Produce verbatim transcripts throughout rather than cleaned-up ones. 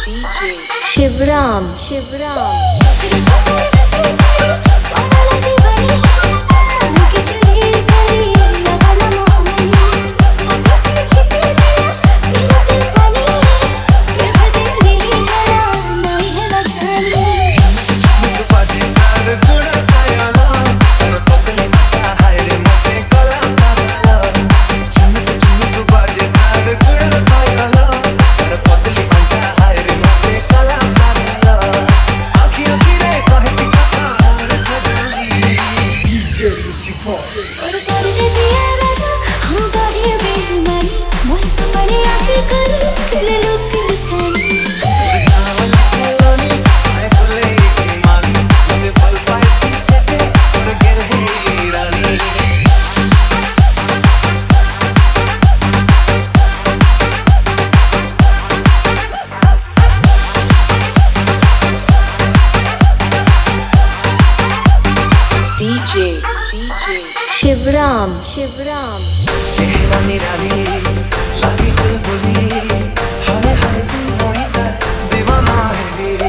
DJ Shivram Shivram DJ DJ Shivram Shivram चेहरा निराली लागी चल बोली हरे हरे मोई का दीवाना है रे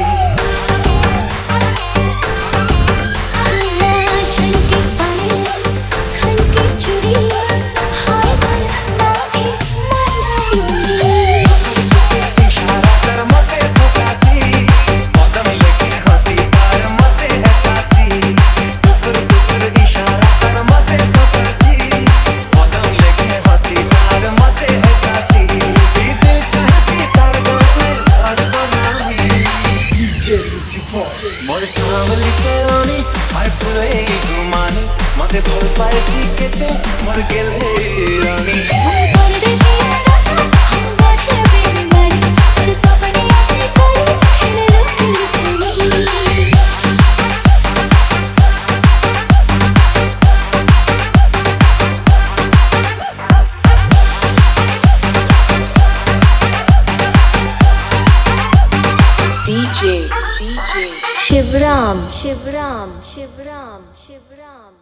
छनके पाए खनके चूड़ियां हाय पर नाभी मान जाऊंगी इशारा कर मते सतासी कदम लेके हंसी कर मते है कासी टुकर टुकर इशारा कर मते सतासी कदम लेके हंसी कर मते है कासी दिल चाहसी तार गोले तार बनावी DJ Lucifer मोर सावली सेरानी हाय पुरे गुमानी मते बोल पाए सीखते मोर गेल हे रानी DJ DJ Shivram Shivram Shivram Shivram